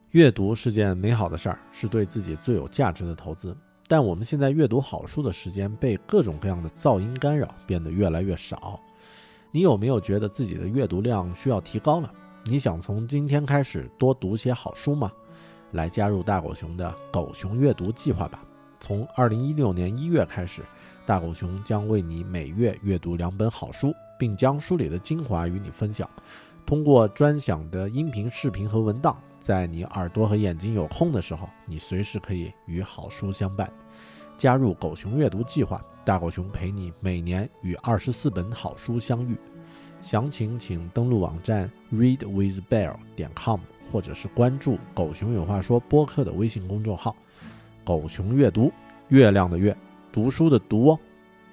阅读是件美好的事儿，是对自己最有价值的投资。但我们现在阅读好书的时间被各种各样的噪音干扰，变得越来越少。你有没有觉得自己的阅读量需要提高了？你想从今天开始多读些好书吗？来加入大狗熊的狗熊阅读计划吧。从2016年1月开始，大狗熊将为你每月阅读2本好书，并将书里的精华与你分享。通过专享的音频、视频和文档，在你耳朵和眼睛有空的时候，你随时可以与好书相伴。加入狗熊阅读计划，大狗熊陪你每年与24本好书相遇。详情请登录网站 readwithbear.com， 或者是关注狗熊有话说播客的微信公众号。狗熊阅读，月亮的月，读书的读哦。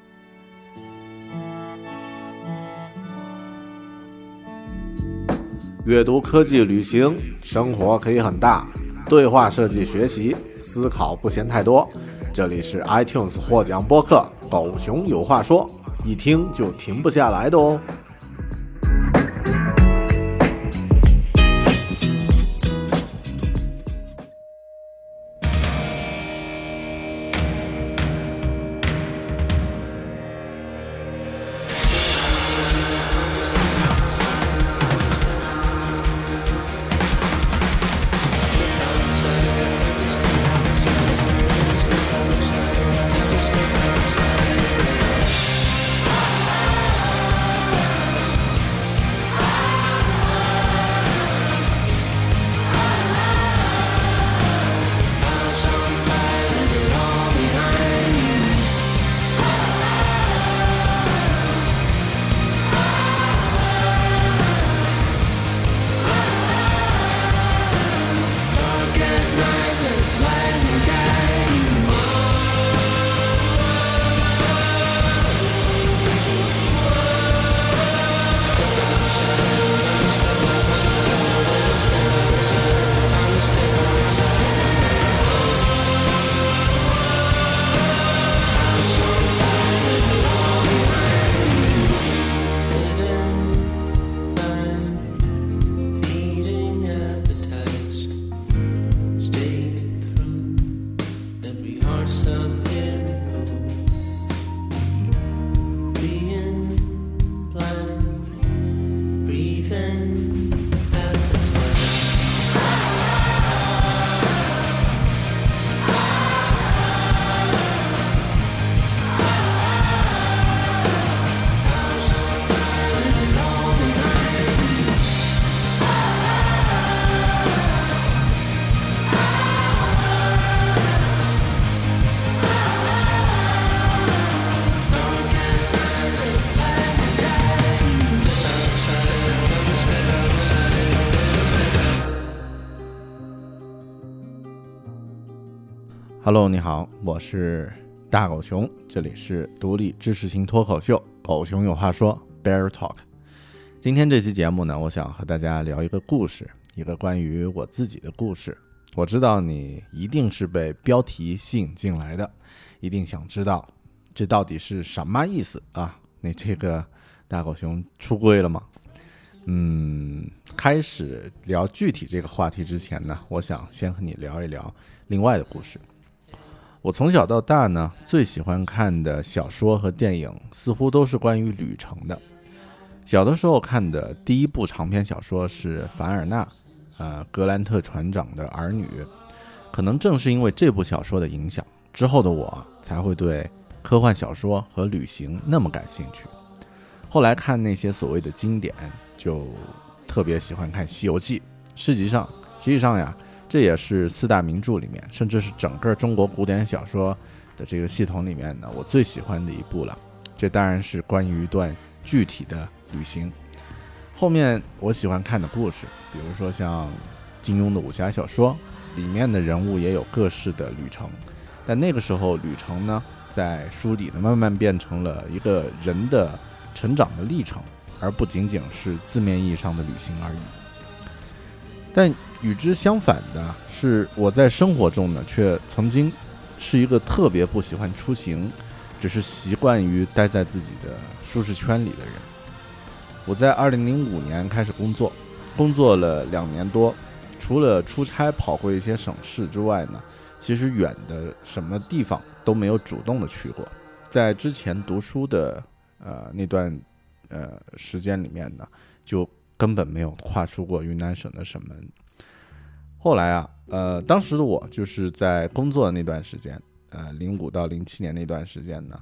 阅读、科技、旅行，生活可以很大。对话设计学习，思考不嫌太多。这里是 iTunes 获奖播客《狗熊有话说》，一听就停不下来的哦。Hello， 你好，我是大狗熊，这里是独立知识型脱口秀《狗熊有话说》Bear Talk。今天这期节目呢，我想和大家聊一个故事，一个关于我自己的故事。我知道你一定是被标题吸引进来的，一定想知道这到底是什么意思啊？你这个大狗熊出柜了吗？开始聊具体这个话题之前呢，我想先和你聊一聊另外的故事。我从小到大呢，最喜欢看的小说和电影似乎都是关于旅程的。小的时候看的第一部长篇小说是凡尔纳格兰特船长的儿女，可能正是因为这部小说的影响，之后的我才会对科幻小说和旅行那么感兴趣。后来看那些所谓的经典，就特别喜欢看《西游记》。实际上呀，这也是4大名著里面，甚至是整个中国古典小说的这个系统里面呢，我最喜欢的一部了。这当然是关于一段具体的旅行。后面我喜欢看的故事，比如说像金庸的武侠小说，里面的人物也有各式的旅程，但那个时候旅程呢，在书里呢慢慢变成了一个人的成长的历程，而不仅仅是字面意义上的旅行而已。但与之相反的是，我在生活中呢，却曾经是一个特别不喜欢出行，只是习惯于待在自己的舒适圈里的人。我在2005年开始工作了2年多， 除了出差跑过一些省市之外呢，其实远的什么地方都没有主动的去过。在之前读书的那段时间里面呢，就根本没有跨出过云南省的省门。后来啊，当时的我就是在工作的那段时间，05到07年那段时间呢，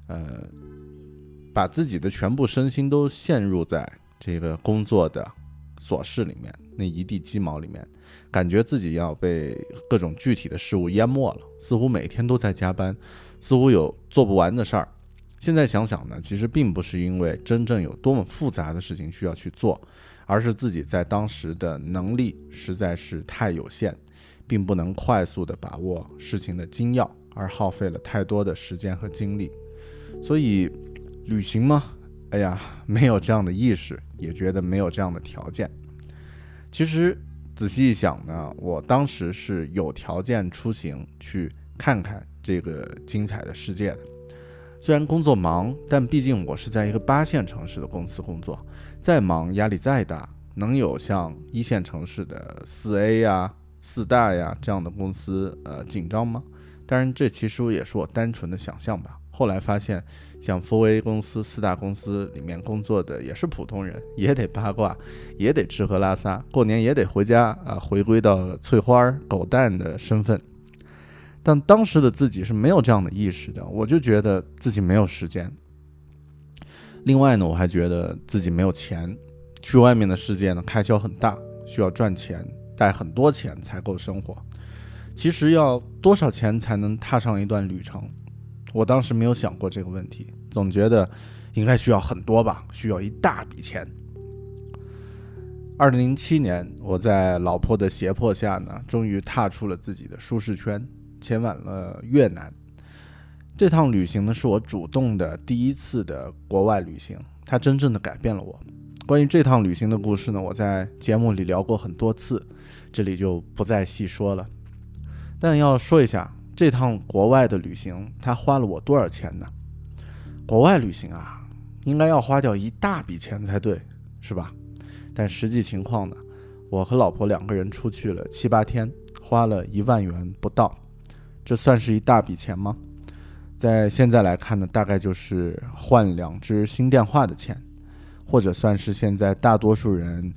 把自己的全部身心都陷入在这个工作的琐事里面，那一地鸡毛里面，感觉自己要被各种具体的事物淹没了，似乎每天都在加班，似乎有做不完的事儿。现在想想呢，其实并不是因为真正有多么复杂的事情需要去做，而是自己在当时的能力实在是太有限，并不能快速的把握事情的精要，而耗费了太多的时间和精力。所以旅行吗？哎呀，没有这样的意识，也觉得没有这样的条件。其实仔细一想呢，我当时是有条件出行去看看这个精彩的世界的。虽然工作忙，但毕竟我是在一个8线城市的公司工作，再忙压力再大，能有像1线城市的4A 呀、4大呀这样的公司紧张吗？当然这其实也是我单纯的想象吧。后来发现像 4A 公司、4大公司里面工作的也是普通人，也得八卦，也得吃喝拉撒，过年也得回家回归到翠花狗蛋的身份。但当时的自己是没有这样的意识的，我就觉得自己没有时间。另外呢，我还觉得自己没有钱，去外面的世界呢开销很大，需要赚钱，带很多钱才够生活。其实要多少钱才能踏上一段旅程？我当时没有想过这个问题，总觉得应该需要很多吧，需要一大笔钱。2007年，我在老婆的胁迫下呢，终于踏出了自己的舒适圈，前往了越南。这趟旅行呢，是我主动的第一次的国外旅行，它真正的改变了我。关于这趟旅行的故事呢，我在节目里聊过很多次，这里就不再细说了。但要说一下，这趟国外的旅行，它花了我多少钱呢？国外旅行啊，应该要花掉一大笔钱才对，是吧？但实际情况呢，我和老婆2个人出去了7、8天，花了1万元不到。这算是一大笔钱吗？在现在来看呢，大概就是换2只新电话的钱，或者算是现在大多数人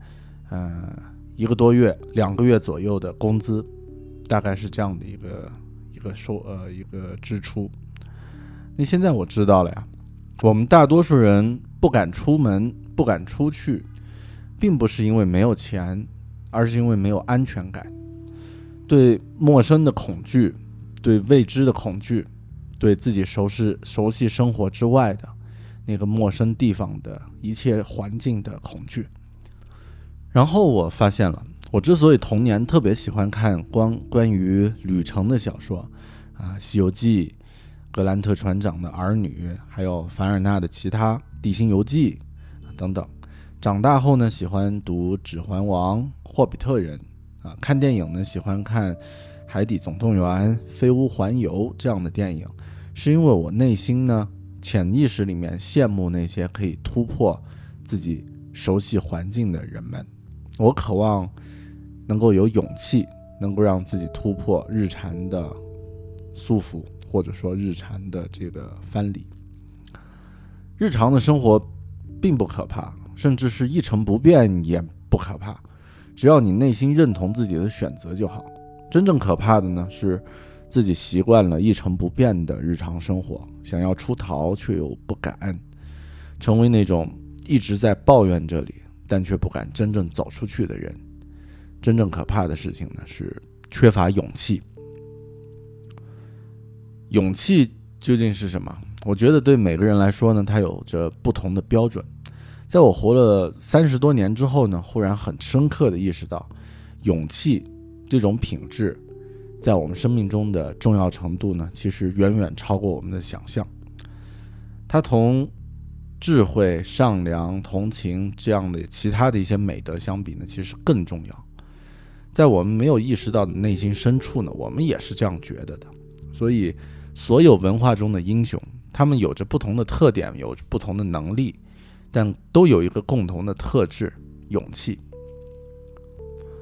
1个多月、2个月左右的工资，大概是这样的一个支出。那现在我知道了呀，我们大多数人不敢出门、不敢出去，并不是因为没有钱，而是因为没有安全感，对陌生的恐惧，对未知的恐惧，对自己熟悉生活之外的那个陌生地方的一切环境的恐惧。然后我发现了，我之所以童年特别喜欢看关于旅程的小说西游记、格兰特船长的儿女，还有凡尔纳的其他、地心游记等等。长大后呢，喜欢读指环王、霍比特人看电影呢，喜欢看海底总动员、飞屋环游这样的电影，是因为我内心呢潜意识里面羡慕那些可以突破自己熟悉环境的人们。我渴望能够有勇气，能够让自己突破日常的束缚，或者说日常的这个藩篱。日常的生活并不可怕，甚至是一成不变也不可怕，只要你内心认同自己的选择就好。真正可怕的呢，是自己习惯了一成不变的日常生活，想要出逃却又不敢，成为那种一直在抱怨这里但却不敢真正走出去的人。真正可怕的事情呢，是缺乏勇气。勇气究竟是什么？我觉得对每个人来说呢，它有着不同的标准。在我活了30多年之后呢，忽然很深刻地意识到，勇气这种品质在我们生命中的重要程度呢，其实远远超过我们的想象。它同智慧、善良、同情这样的其他的一些美德相比呢，其实更重要。在我们没有意识到的内心深处呢，我们也是这样觉得的。所以所有文化中的英雄，他们有着不同的特点，有着不同的能力，但都有一个共同的特质：勇气。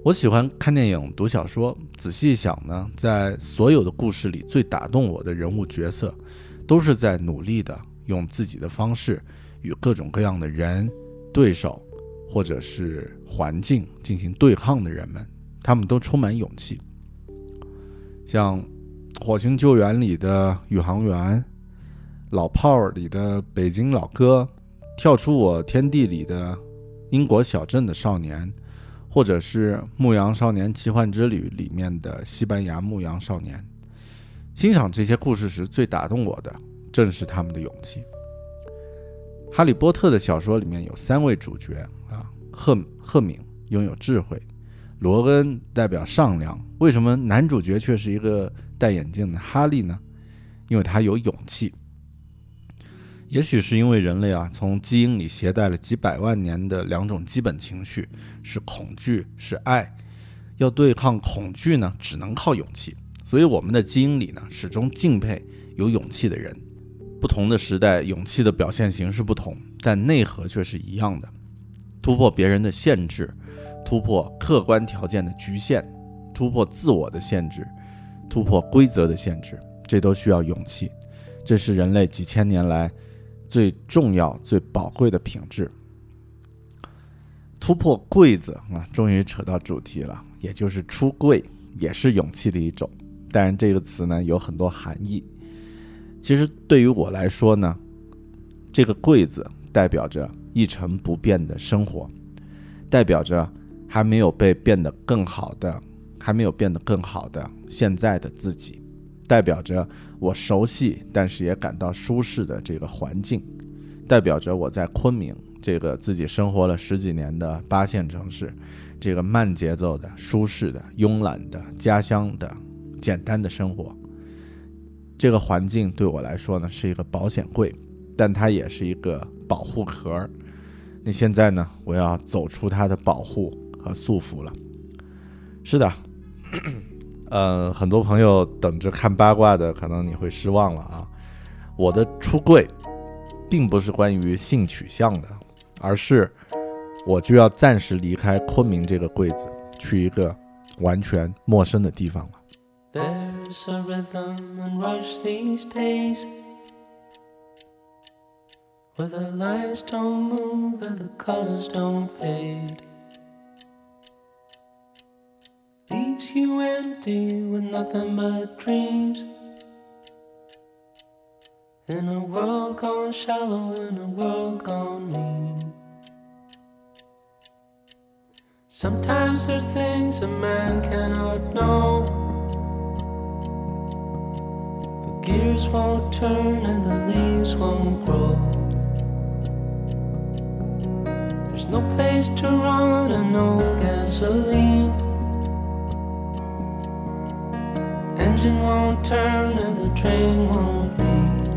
我喜欢看电影、读小说，仔细想呢，在所有的故事里，最打动我的人物角色，都是在努力的用自己的方式与各种各样的人、对手或者是环境进行对抗的人们，他们都充满勇气。像《火星救援》里的宇航员，老炮儿里的北京老哥，跳出我天地里的英国小镇的少年，或者是《牧羊少年奇幻之旅》里面的西班牙牧羊少年。欣赏这些故事时，最打动我的正是他们的勇气。哈利波特的小说里面有3位主角啊，赫敏拥有智慧，罗恩代表善良。为什么男主角却是一个戴眼镜的哈利呢？因为他有勇气。也许是因为人类啊，从基因里携带了几百万年的2种基本情绪，是恐惧，是爱。要对抗恐惧呢，只能靠勇气。所以我们的基因里呢，始终敬佩有勇气的人。不同的时代，勇气的表现形式不同，但内核却是一样的。突破别人的限制，突破客观条件的局限，突破自我的限制，突破规则的限制，这都需要勇气。这是人类几千年来最重要、最宝贵的品质。突破柜子啊，终于扯到主题了，也就是出柜，也是勇气的一种。当然，这个词呢有很多含义。其实对于我来说呢，这个柜子代表着一成不变的生活，代表着还没有变得更好的现在的自己，代表着我熟悉但是也感到舒适的这个环境，代表着我在昆明这个自己生活了10几年的8线城市，这个慢节奏的、舒适的、慵懒的、家乡的、简单的生活。这个环境对我来说呢是一个保险柜，但它也是一个保护壳。那现在呢，我要走出它的保护和束缚了。是的，很多朋友等着看八卦的，可能你会失望了啊。我的出柜并不是关于性取向的，而是我就要暂时离开昆明这个柜子，去一个完全陌生的地方了。 There's a rhythm and rush these days where the lights don't move and the colors don't fade. Leaves you empty with nothing but dreams. In a world gone shallow, in a world gone mean. Sometimes there's things a man cannot know.The gears won't turn and the leaves won't grow. There's no place to run and no gasoline. Engine won't turn and the train won't leave.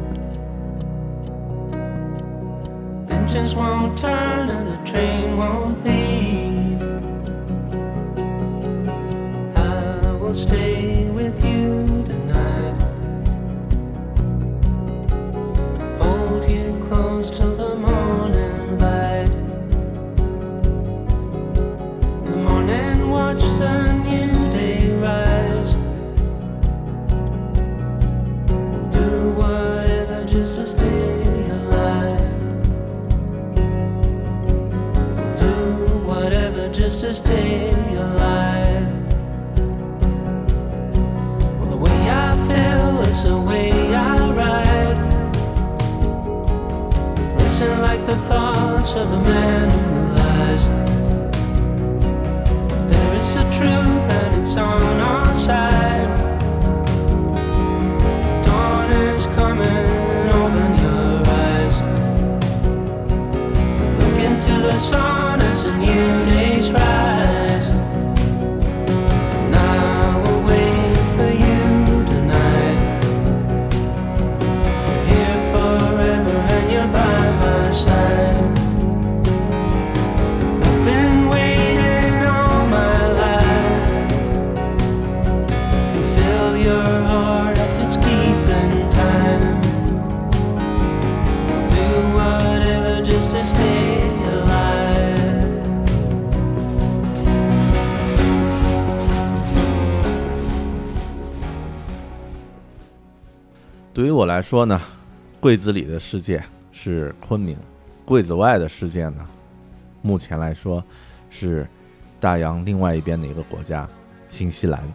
Engines won't turn and the train won't leave. I will stay with you tonight.You close till the morning light. In the morning watch the new day rise. We'll do whatever just to stay alive. We'll do whatever just to stay alive. Well, the way I feel is the way I ride.Like the thoughts of a man who lies. There is a truth and it's on our side. Dawn is coming, open your eyes. Look into the sun as a new day's rise. And I will wait for you tonight. You're here forever and you're by my side. 对于我来说呢，柜子里的世界是昆明，柜子外的世界呢，目前来说是大洋另外一边的一个国家新西兰。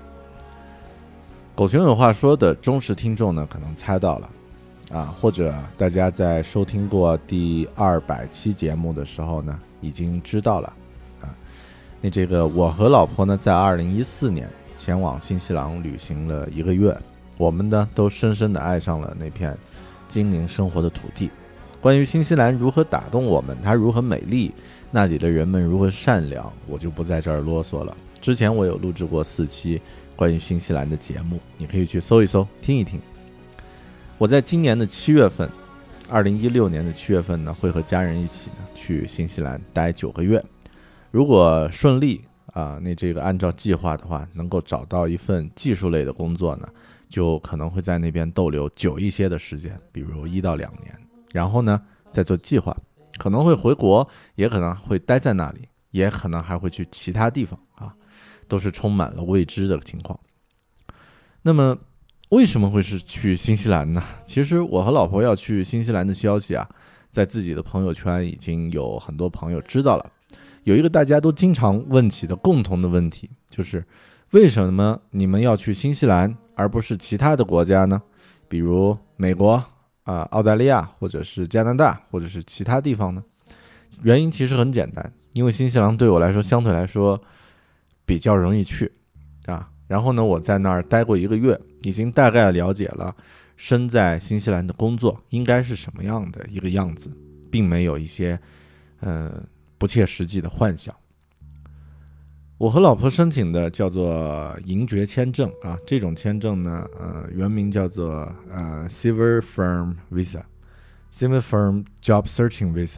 狗熊有话说的忠实听众呢，可能猜到了啊，或者大家在收听过第200期节目的时候呢，已经知道了啊。那这个我和老婆呢，在2014年前往新西兰旅行了1个月，我们呢都深深地爱上了那片精灵生活的土地。关于新西兰如何打动我们，它如何美丽，那里的人们如何善良，我就不在这儿啰嗦了。之前我有录制过4期关于新西兰的节目，你可以去搜一搜，听一听。我在今年的7月份，2016年的7月份呢，会和家人一起呢去新西兰待9个月。如果顺利那这个按照计划的话，能够找到一份技术类的工作呢，就可能会在那边逗留久一些的时间，比如1到2年。然后呢，再做计划，可能会回国，也可能会待在那里，也可能还会去其他地方都是充满了未知的情况。那么为什么会是去新西兰呢？其实我和老婆要去新西兰的消息在自己的朋友圈已经有很多朋友知道了。有一个大家都经常问起的共同的问题，就是为什么你们要去新西兰而不是其他的国家呢？比如美国澳大利亚，或者是加拿大，或者是其他地方呢？原因其实很简单，因为新西兰对我来说相对来说比较容易去然后呢，我在那儿待过1个月，已经大概了解了身在新西兰的工作应该是什么样的一个样子，并没有一些不切实际的幻想。我和老婆申请的叫做银爵签证这种签证呢原名叫做Civil Firm Visa Civil Firm Job Searching Visa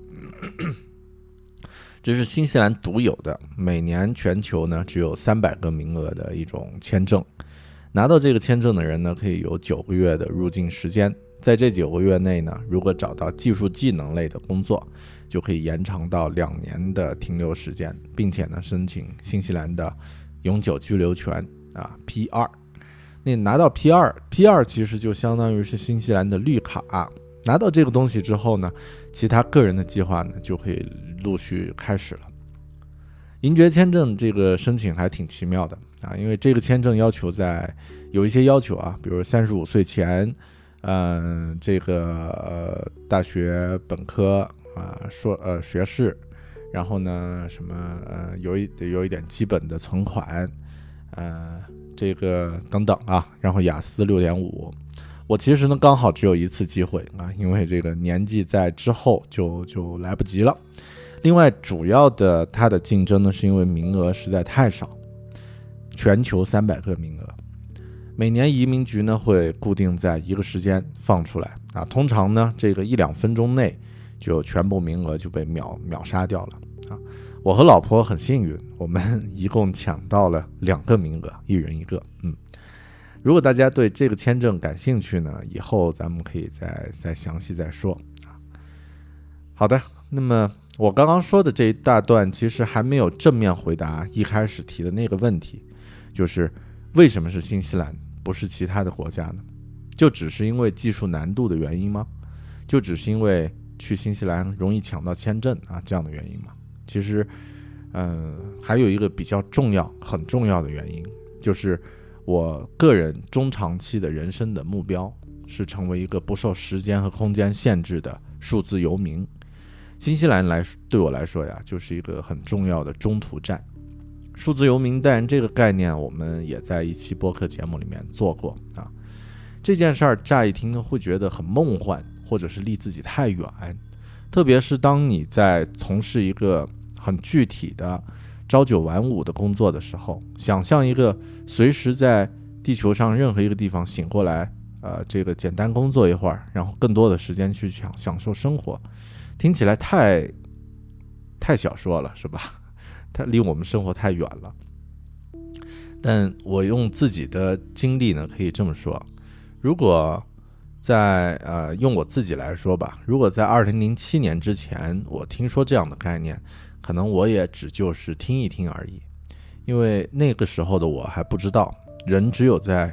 这是新西兰独有的，每年全球呢只有300个名额的一种签证。拿到这个签证的人呢，可以有9个月的入境时间，在这9个月内呢，如果找到技术技能类的工作，就可以延长到2年的停留时间，并且呢申请新西兰的永久居留权P2。那拿到 P2 其实就相当于是新西兰的绿卡拿到这个东西之后呢，其他个人的计划呢就可以陆续开始了。银爵签证这个申请还挺奇妙的因为这个签证有一些要求比如35岁前这个大学本科学士，然后呢什么有一点基本的存款这个等等然后雅思 6.5。我其实呢刚好只有1次机会因为这个年纪在之后就来不及了。另外主要的它的竞争呢是因为名额实在太少，全球300个名额，每年移民局呢会固定在一个时间放出来通常呢这个1-2分钟内就全部名额就被秒杀掉了我和老婆很幸运，我们一共抢到了2个名额，一人一个如果大家对这个签证感兴趣呢，以后咱们可以再详细再说好的，那么我刚刚说的这一大段其实还没有正面回答一开始提的那个问题，就是为什么是新西兰不是其他的国家呢？就只是因为技术难度的原因吗？就只是因为去新西兰容易抢到签证这样的原因吗？其实还有一个比较很重要的原因，就是我个人中长期的人生的目标是成为一个不受时间和空间限制的数字游民。新西兰对我来说就是一个很重要的中途站。数字游民当然这个概念我们也在一期播客节目里面做过这件事儿乍一听会觉得很梦幻，或者是离自己太远，特别是当你在从事一个很具体的朝9晚5的工作的时候，想象一个随时在地球上任何一个地方醒过来这个简单工作一会儿，然后更多的时间去享受生活，听起来太小说了是吧？它离我们生活太远了。但我用自己的经历呢可以这么说，如果在用我自己来说吧，如果在2007年之前我听说这样的概念，可能我也只就是听一听而已，因为那个时候的我还不知道人只有在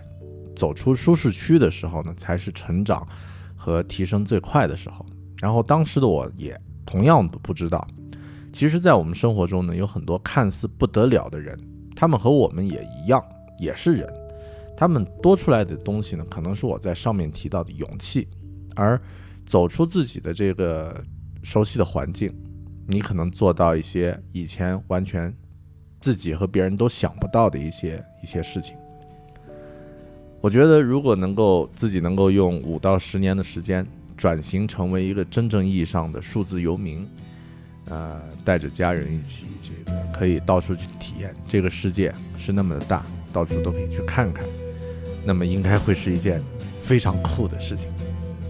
走出舒适区的时候呢，才是成长和提升最快的时候。然后当时的我也同样的不知道，其实在我们生活中呢，有很多看似不得了的人，他们和我们也一样，也是人，他们多出来的东西呢，可能是我在上面提到的勇气，而走出自己的这个熟悉的环境，你可能做到一些以前完全自己和别人都想不到的一些事情。我觉得如果自己能够用5到10年的时间转型成为一个真正意义上的数字游民，带着家人一起，这个可以到处去体验，这个世界是那么的大，到处都可以去看看，那么应该会是一件非常酷的事情。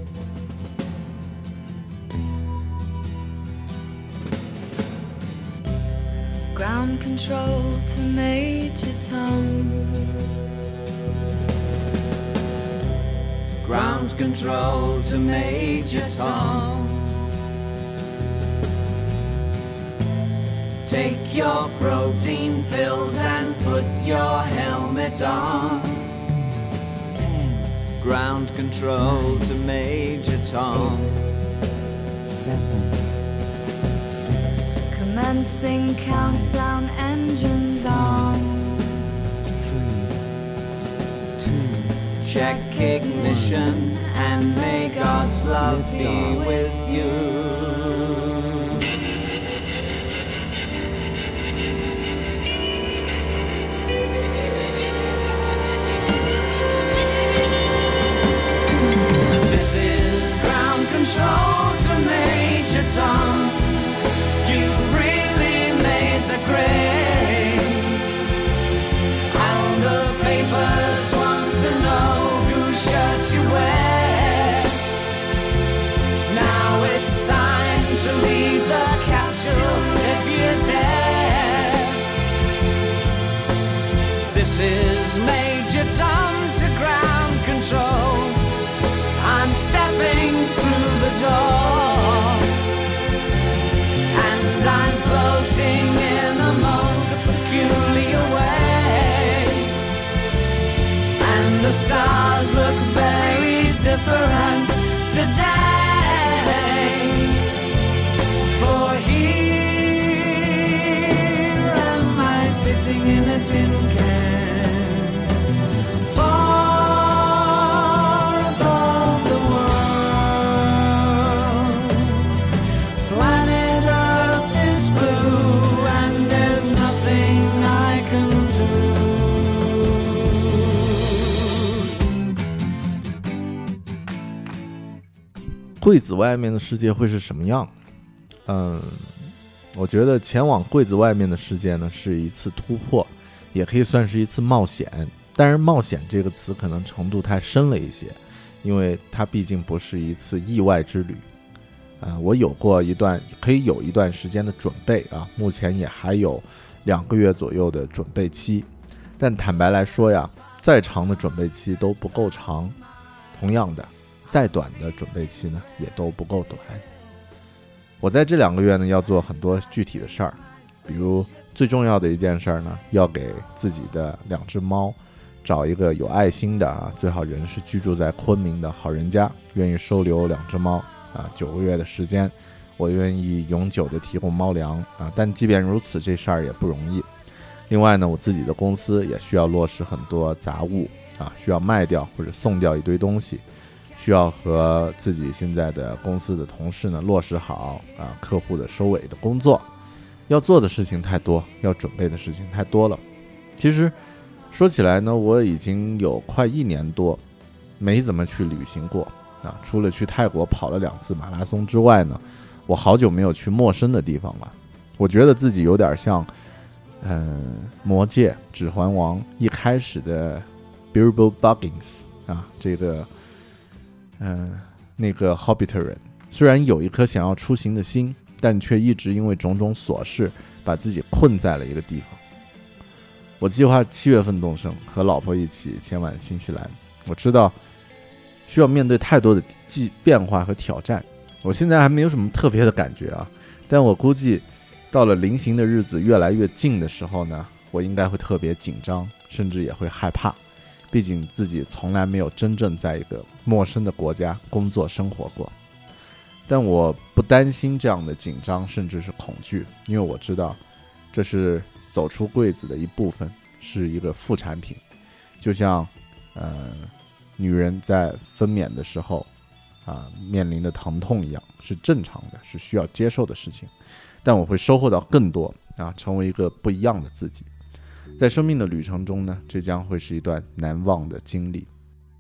Ground control to Major Tom. Ground control to Major Tom. Take your protein pills and put your helmet on. 10. Ground control to Major Tom. 7. Commencing countdown, engines on. 3, 2. Check ignition and may God's love be with you. This is ground control to Major Tom. You've really made the grade, and the papers want to know whose shirt you wear. Now it's time to leave the capsule if you dare. This is Major Tom to ground control. I'm stepping through the door, and I'm floating in the most peculiar way, and the stars look very different today. For here am I sitting in a tin can, 柜子外面的世界会是什么样？我觉得前往柜子外面的世界呢，是一次突破，也可以算是一次冒险。但是冒险这个词可能程度太深了一些，因为它毕竟不是一次意外之旅。我可以有一段时间的准备啊，目前也还有2个月左右的准备期。但坦白来说呀，再长的准备期都不够长，同样的，再短的准备期呢，也都不够短。我在这2个月呢，要做很多具体的事儿，比如最重要的一件事儿呢，要给自己的2只猫找一个有爱心的啊，最好人是居住在昆明的好人家，愿意收留2只猫啊，9个月的时间，我愿意永久的提供猫粮啊。但即便如此，这事儿也不容易。另外呢，我自己的公司也需要落实很多杂物啊，需要卖掉或者送掉一堆东西。需要和自己现在的公司的同事呢落实好啊客户的收尾的工作，要做的事情太多，要准备的事情太多了。其实说起来呢，我已经有快1年多没怎么去旅行过啊，除了去泰国跑了2次马拉松之外呢，我好久没有去陌生的地方了。我觉得自己有点像魔戒指环王一开始的 Bilbo Baggins 啊，这个那个 Hobbit 人，虽然有一颗想要出行的心，但却一直因为种种琐事把自己困在了一个地方。我计划7月份动身，和老婆一起前往新西兰。我知道需要面对太多的变化和挑战，我现在还没有什么特别的感觉啊，但我估计到了临行的日子越来越近的时候呢，我应该会特别紧张，甚至也会害怕。 毕竟自己从来没有真正在一个陌生的国家工作生活过。但我不担心这样的紧张甚至是恐惧，因为我知道这是走出柜子的一部分，是一个副产品。就像女人在分娩的时候面临的疼痛一样，是正常的，是需要接受的事情。但我会收获到更多成为一个不一样的自己。在生命的旅程中呢，这将会是一段难忘的经历。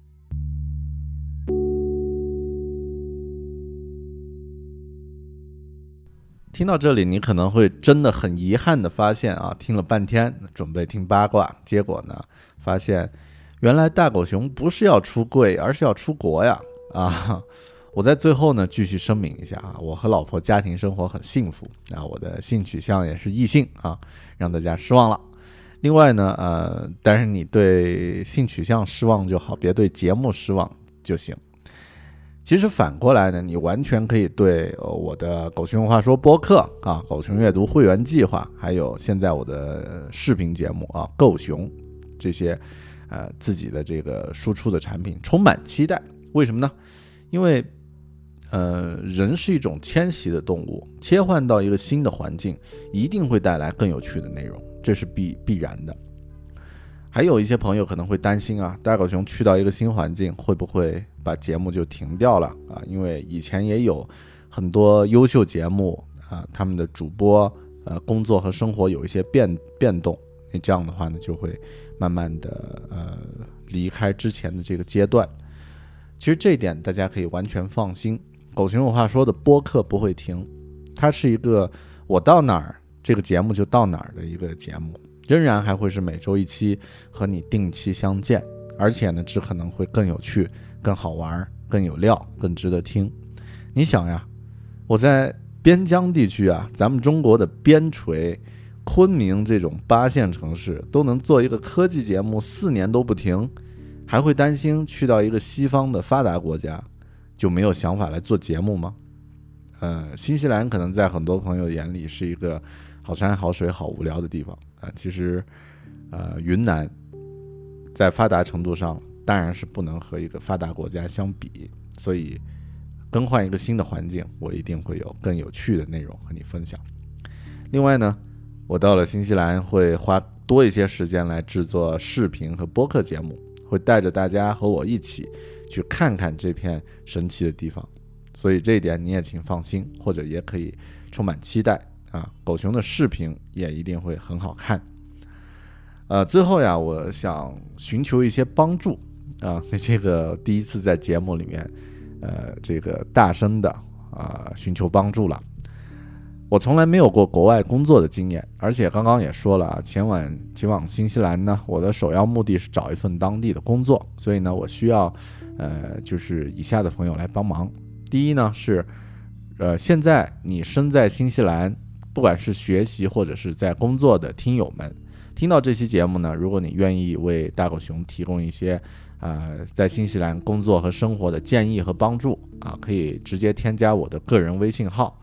听到这里，你可能会真的很遗憾的发现听了半天准备听八卦，结果呢发现原来大狗熊不是要出柜，而是要出国呀我在最后呢继续声明一下我和老婆家庭生活很幸福我的性取向也是异性让大家失望了。另外呢但是你对性取向失望就好，别对节目失望就行。其实反过来呢，你完全可以对我的狗熊文化说播客狗熊阅读会员计划，还有现在我的视频节目够熊这些自己的这个输出的产品充满期待。为什么呢？因为人是一种迁徙的动物，切换到一个新的环境一定会带来更有趣的内容，这是必然的。还有一些朋友可能会担心大狗熊去到一个新环境会不会把节目就停掉了因为以前也有很多优秀节目他们的主播工作和生活有一些变动，那这样的话呢就会慢慢的离开之前的这个阶段。其实这一点大家可以完全放心，狗熊有话说的播客不会停，它是一个我到哪儿这个节目就到哪儿的一个节目，仍然还会是每周一期和你定期相见，而且呢只可能会更有趣更好玩更有料更值得听。你想呀，我在边疆地区咱们中国的边陲昆明这种8线城市都能做一个科技节目4年都不停，还会担心去到一个西方的发达国家就没有想法来做节目吗？新西兰可能在很多朋友眼里是一个好山好水好无聊的地方其实云南在发达程度上当然是不能和一个发达国家相比，所以更换一个新的环境，我一定会有更有趣的内容和你分享。另外呢，我到了新西兰会花多一些时间来制作视频和播客节目，会带着大家和我一起去看看这片神奇的地方，所以这一点你也请放心，或者也可以充满期待狗熊的视频也一定会很好看。最后呀，我想寻求一些帮助这个第一次在节目里面这个大声的寻求帮助了。我从来没有过国外工作的经验，而且刚刚也说了前往新西兰呢，我的首要目的是找一份当地的工作，所以呢我需要就是以下的朋友来帮忙。第一呢是现在你身在新西兰，不管是学习或者是在工作的听友们，听到这期节目呢，如果你愿意为大狗熊提供一些在新西兰工作和生活的建议和帮助可以直接添加我的个人微信号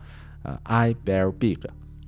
ibearbig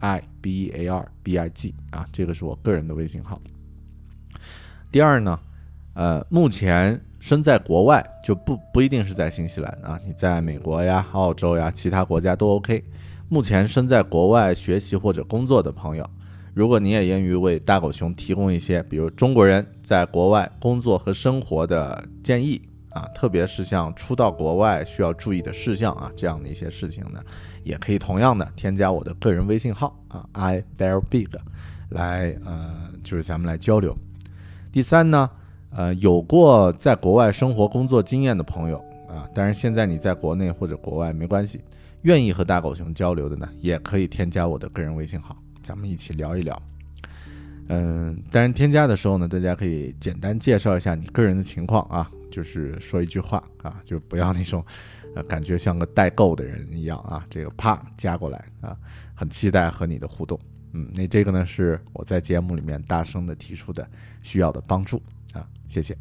IBEARBIG 这个是我个人的微信号。第二呢目前身在国外就不一定是在新西兰你在美国呀澳洲呀其他国家都 OK。目前身在国外学习或者工作的朋友，如果你也愿意为大狗熊提供一些比如中国人在国外工作和生活的建议特别是像初到国外需要注意的事项这样的一些事情呢，也可以同样的添加我的个人微信号ibearbig 来就是咱们来交流。第三呢有过在国外生活工作经验的朋友当然现在你在国内或者国外没关系，愿意和大狗熊交流的呢，也可以添加我的个人微信号，咱们一起聊一聊。当然添加的时候呢，大家可以简单介绍一下你个人的情况就是说一句话就不要那种感觉像个代购的人一样这个啪加过来很期待和你的互动。那这个呢是我在节目里面大声的提出的需要的帮助谢谢。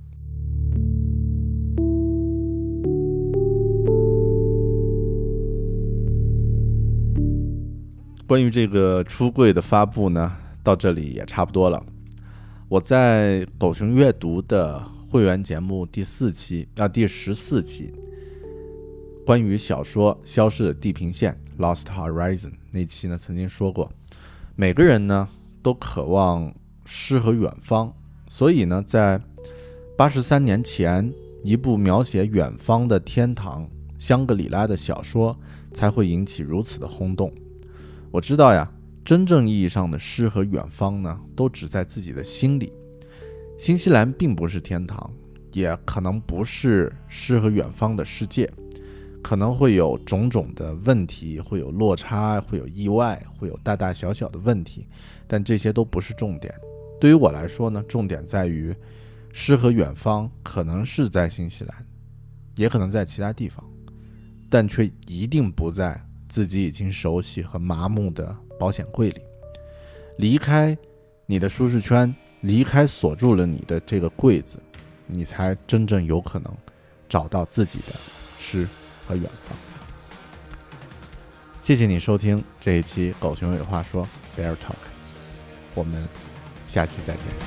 关于这个出柜的发布呢，到这里也差不多了。我在狗熊阅读的会员节目第14期，关于小说《消失的地平线》Lost Horizon 那期呢，曾经说过，每个人呢都渴望诗和远方，所以呢，在83年前，一部描写远方的天堂香格里拉的小说才会引起如此的轰动。我知道呀，真正意义上的诗和远方呢，都只在自己的心里。新西兰并不是天堂，也可能不是诗和远方的世界，可能会有种种的问题，会有落差，会有意外，会有大大小小的问题，但这些都不是重点。对于我来说呢，重点在于诗和远方可能是在新西兰，也可能在其他地方，但却一定不在自己已经熟悉和麻木的保险柜里。离开你的舒适圈，离开锁住了你的这个柜子，你才真正有可能找到自己的诗和远方。谢谢你收听这一期狗熊有话说 Bear Talk， 我们下期再见。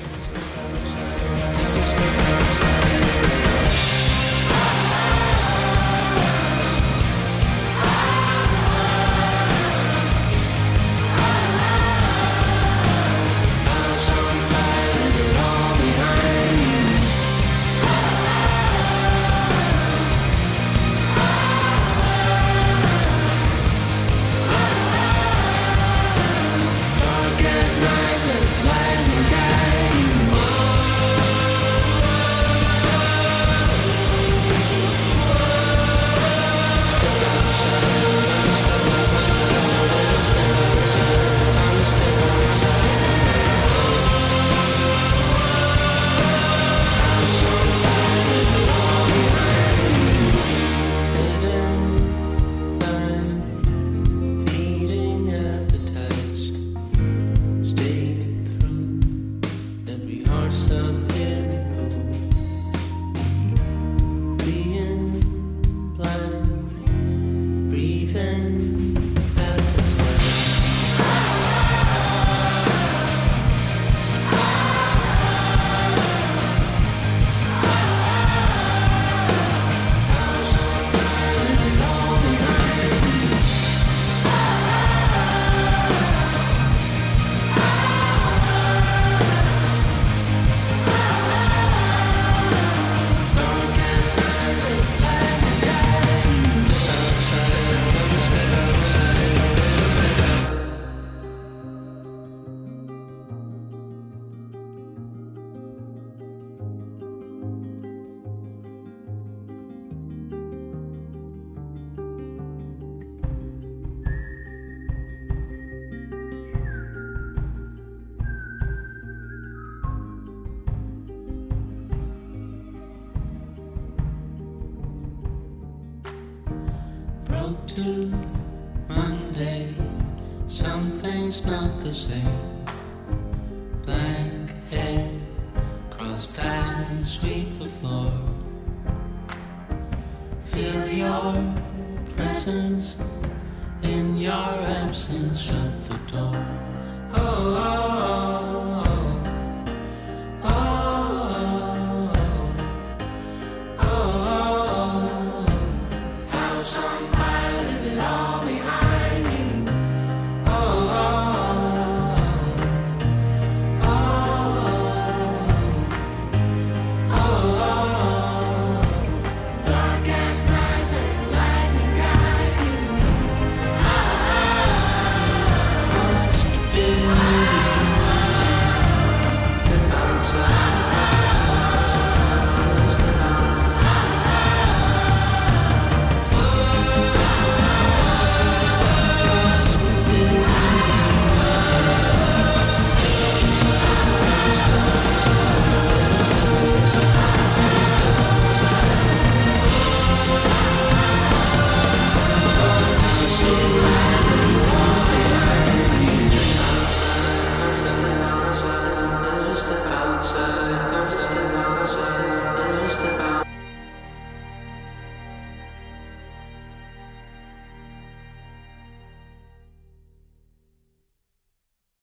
To Monday, something's not the same. Blank head, crossed eyes sweep the floor. Feel your presence, in your absence shut the door. Oh,